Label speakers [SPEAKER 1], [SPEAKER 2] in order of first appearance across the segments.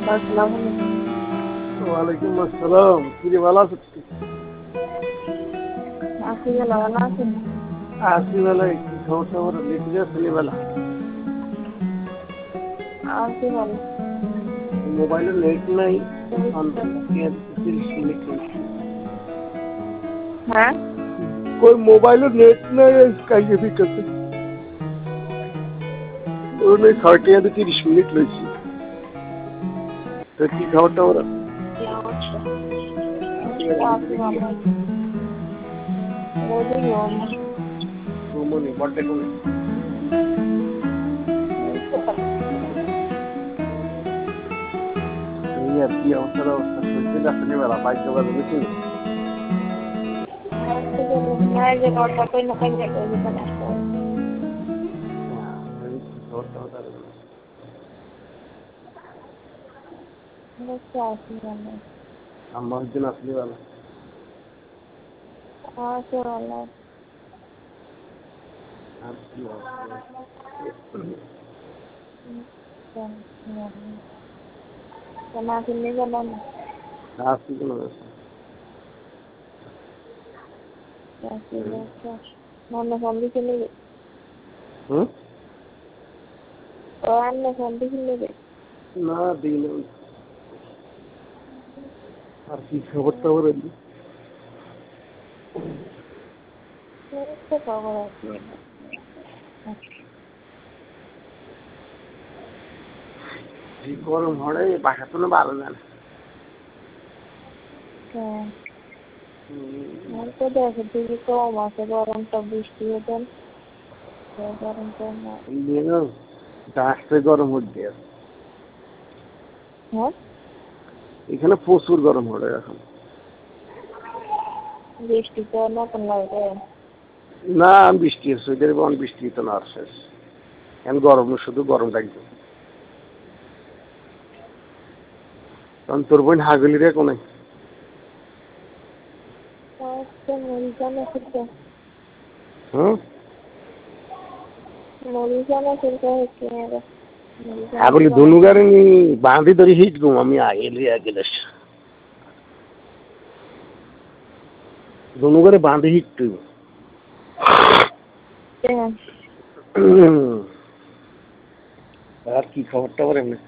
[SPEAKER 1] আসসালামু আলাইকুম।
[SPEAKER 2] ওয়ালাইকুম আসসালাম। কি রে ভালো আছো?
[SPEAKER 1] আছি ভালো, ভালো আছেন?
[SPEAKER 2] আছি বেলায় কি খবর টবর লিখে ছেলে বেলা
[SPEAKER 1] আছি ভালো।
[SPEAKER 2] মোবাইলে নেট নাই
[SPEAKER 1] চলছে।
[SPEAKER 2] 30 মিনিট
[SPEAKER 1] হ্যাঁ,
[SPEAKER 2] কই মোবাইলে নেট নাই কাইয়ে ভিতরে ওই 30 মিনিট লইছি তো কি খবর টবর
[SPEAKER 1] কি অবস্থা?
[SPEAKER 2] আছি
[SPEAKER 1] আছি ভালো। রোজই ঘুম।
[SPEAKER 2] ঘুমনি বড্ডে ঘুমনি এই আর কি অবস্থা শুনতে না ছেলে বেলা বাইক যোগাযোগ হয়েছিল
[SPEAKER 1] না যে নটা কই না কই যাবে দোকানে আসতে হবে।
[SPEAKER 2] কি খবর টবর
[SPEAKER 1] বুঝতে আছি ভালো।
[SPEAKER 2] আমার দিন আসলে বেলা
[SPEAKER 1] আছি ভালো।
[SPEAKER 2] আর কি
[SPEAKER 1] কেন কিনে গেলাম?
[SPEAKER 2] আসি কোনো ব্যাপার
[SPEAKER 1] মনে ফোন দিতে নেবে?
[SPEAKER 2] হুম
[SPEAKER 1] ও আন্নে ফোন দিতে নেবে?
[SPEAKER 2] না দিন আর কি খবর টবর
[SPEAKER 1] খবর আছে।
[SPEAKER 2] এই গরম হলে বাসা তো ভালো জানে
[SPEAKER 1] হ্যাঁ, আমার তো দেখে দিকে কম আছে, গরমটা বৃষ্টি হতেন গরম কম আছে।
[SPEAKER 2] গাছটা গরম হচ্ছে
[SPEAKER 1] হ্যাঁ,
[SPEAKER 2] এখানে প্রচুর গরম হলে এখন
[SPEAKER 1] বৃষ্টি তো নতুন লাগে।
[SPEAKER 2] না বৃষ্টি হচ্ছে বৃষ্টি তো না আর শেষ এখন গরম শুধু গরম লাগবে কারণ তোর বোন হাগলি রে কোনে
[SPEAKER 1] মরিজানা শুনতে
[SPEAKER 2] হুম
[SPEAKER 1] মরিজানা শুনতে হচ্ছে।
[SPEAKER 2] হাগলি ধনুগারে নি বাঁধি ধরে হিট গুম আমি গেলে ধনুগারে বাঁধি হিট তুই আর কি খবর টবর এমনি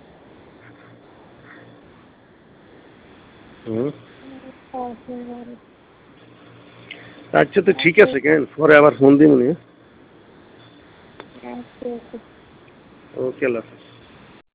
[SPEAKER 2] আচ্ছা তো ঠিক আছে কেন পরে আবার ফোন দিই মনে ওকে আল্লাহ হাফেজ